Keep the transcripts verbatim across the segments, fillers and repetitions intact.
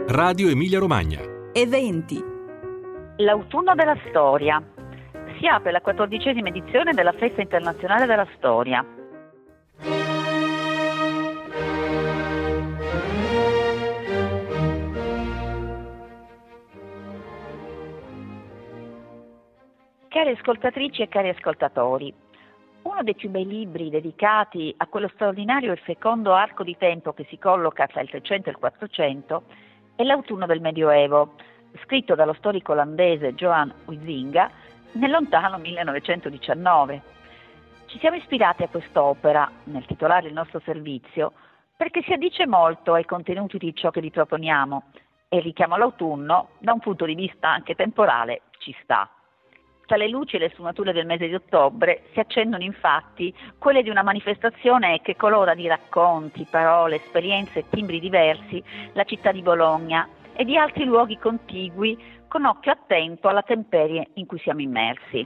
Radio Emilia Romagna. Eventi. L'autunno della storia. Si apre la quattordicesima edizione della Festa Internazionale della Storia. Cari ascoltatrici e cari ascoltatori, uno dei più bei libri dedicati a quello straordinario e fecondo arco di tempo che si colloca tra il Trecento e il Quattrocento è L'autunno del Medioevo, scritto dallo storico olandese Johan Huizinga nel lontano millenovecentodiciannove. Ci siamo ispirati a quest'opera, nel titolare il nostro servizio, perché si addice molto ai contenuti di ciò che vi proponiamo e il richiamo all'autunno, da un punto di vista anche temporale, ci sta. Tra le luci e le sfumature del mese di ottobre si accendono infatti quelle di una manifestazione che colora di racconti, parole, esperienze e timbri diversi la città di Bologna e di altri luoghi contigui con occhio attento alla temperie in cui siamo immersi.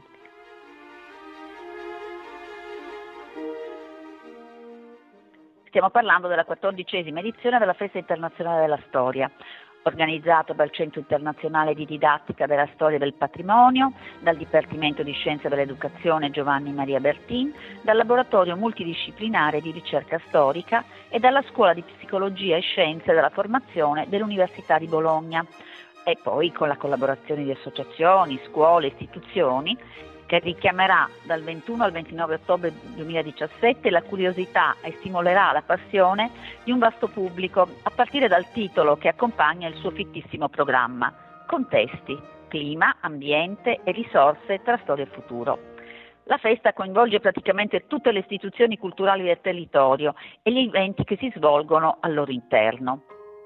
Stiamo parlando della quattordicesima edizione della Festa Internazionale della Storia, organizzato dal Centro Internazionale di Didattica della Storia e del Patrimonio, dal Dipartimento di Scienze dell'Educazione Giovanni Maria Bertin, dal Laboratorio Multidisciplinare di Ricerca Storica e dalla Scuola di Psicologia e Scienze della Formazione dell'Università di Bologna, e poi con la collaborazione di associazioni, scuole, istituzioni, che richiamerà dal ventuno al ventinove ottobre duemiladiciassette la curiosità e stimolerà la passione di un vasto pubblico, a partire dal titolo che accompagna il suo fittissimo programma: Contesti, clima, ambiente e risorse tra storia e futuro. La festa coinvolge praticamente tutte le istituzioni culturali del territorio e gli eventi che si svolgono al loro interno.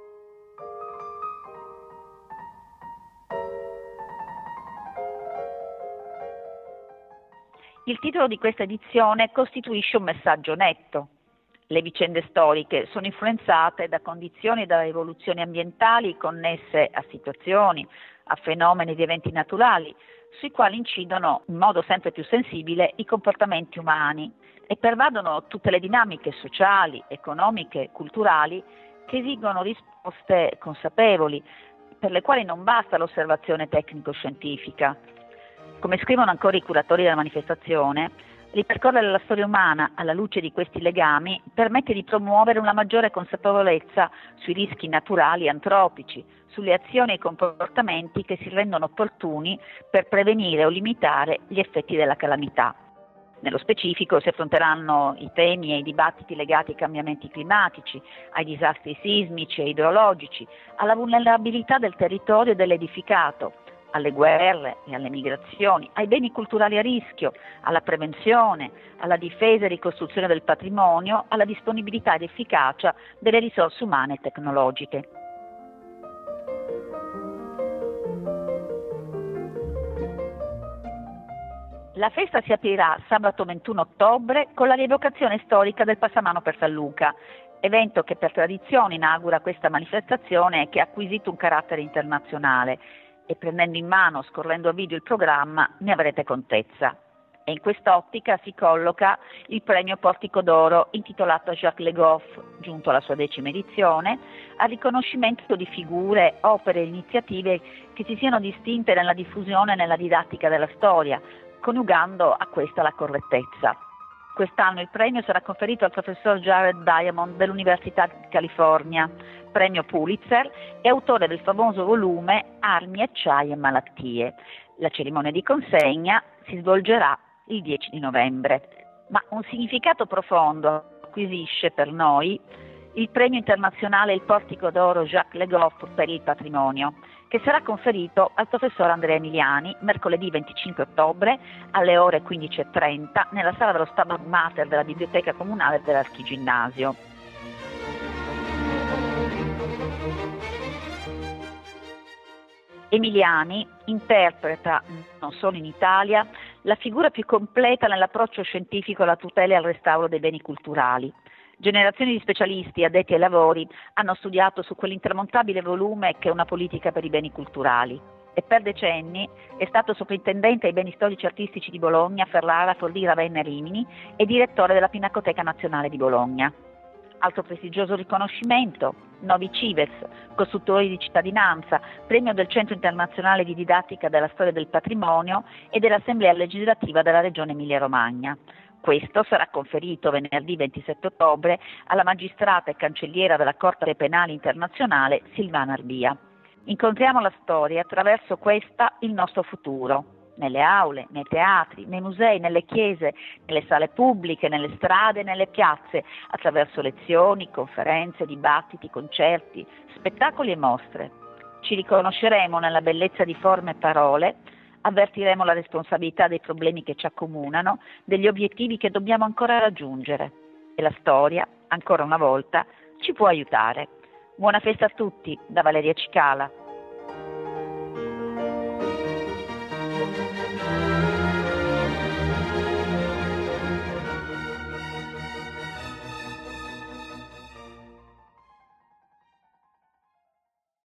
Il titolo di questa edizione costituisce un messaggio netto. Le vicende storiche sono influenzate da condizioni e da evoluzioni ambientali connesse a situazioni, a fenomeni di eventi naturali, sui quali incidono in modo sempre più sensibile i comportamenti umani e pervadono tutte le dinamiche sociali, economiche, culturali che esigono risposte consapevoli, per le quali non basta l'osservazione tecnico-scientifica. Come scrivono ancora i curatori della manifestazione, ripercorrere la storia umana alla luce di questi legami permette di promuovere una maggiore consapevolezza sui rischi naturali e antropici, sulle azioni e i comportamenti che si rendono opportuni per prevenire o limitare gli effetti della calamità. Nello specifico si affronteranno i temi e i dibattiti legati ai cambiamenti climatici, ai disastri sismici e idrologici, alla vulnerabilità del territorio e dell'edificato, alle guerre e alle migrazioni, ai beni culturali a rischio, alla prevenzione, alla difesa e ricostruzione del patrimonio, alla disponibilità ed efficacia delle risorse umane e tecnologiche. La festa si aprirà sabato ventuno ottobre con la rievocazione storica del passamano per San Luca, evento che per tradizione inaugura questa manifestazione e che ha acquisito un carattere internazionale. E prendendo in mano, scorrendo a video il programma, ne avrete contezza. E in quest'ottica si colloca il premio Portico d'Oro intitolato a Jacques Le Goff, giunto alla sua decima edizione, al riconoscimento di figure, opere e iniziative che si siano distinte nella diffusione e nella didattica della storia, coniugando a questa la correttezza. Quest'anno il premio sarà conferito al professor Jared Diamond dell'Università di California, premio Pulitzer e autore del famoso volume Armi, acciai e malattie. La cerimonia di consegna si svolgerà il dieci di novembre. Ma un significato profondo acquisisce per noi il premio internazionale Il Portico d'Oro Jacques Le Goff per il patrimonio, che sarà conferito al professor Andrea Emiliani mercoledì venticinque ottobre alle ore quindici e trenta nella sala dello Stabat Mater della Biblioteca Comunale dell'Archiginnasio. Emiliani interpreta, non solo in Italia, la figura più completa nell'approccio scientifico alla tutela e al restauro dei beni culturali. Generazioni di specialisti addetti ai lavori hanno studiato su quell'intramontabile volume che è una politica per i beni culturali e per decenni è stato sovrintendente ai beni storici e artistici di Bologna, Ferrara, Forlì, Ravenna e Rimini e direttore della Pinacoteca Nazionale di Bologna. Altro prestigioso riconoscimento, Novi Cives, costruttori di cittadinanza, premio del Centro Internazionale di Didattica della Storia del Patrimonio e dell'Assemblea Legislativa della Regione Emilia-Romagna. Questo sarà conferito venerdì ventisette ottobre alla magistrata e cancelliera della Corte Penale Internazionale Silvana Arbia. Incontriamo la storia attraverso questa il nostro futuro. Nelle aule, nei teatri, nei musei, nelle chiese, nelle sale pubbliche, nelle strade, nelle piazze, attraverso lezioni, conferenze, dibattiti, concerti, spettacoli e mostre. Ci riconosceremo nella bellezza di forme e parole, avvertiremo la responsabilità dei problemi che ci accomunano, degli obiettivi che dobbiamo ancora raggiungere. E la storia, ancora una volta, ci può aiutare. Buona festa a tutti, da Valeria Cicala.